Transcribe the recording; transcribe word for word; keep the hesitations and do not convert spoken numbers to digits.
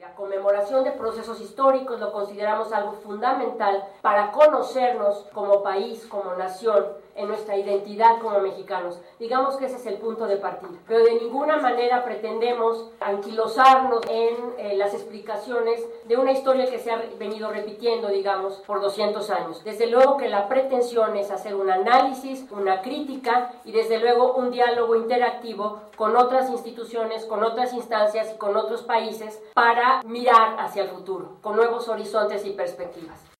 La conmemoración de procesos históricos lo consideramos algo fundamental para conocernos como país, como nación, en nuestra identidad como mexicanos. Digamos que ese es el punto de partida. Pero de ninguna manera pretendemos anquilosarnos en eh, las explicaciones de una historia que se ha venido repitiendo, digamos, por doscientos años. Desde luego que la pretensión es hacer un análisis, una crítica y desde luego un diálogo interactivo con otras instituciones, con otras instancias y con otros países para mirar hacia el futuro, con nuevos horizontes y perspectivas.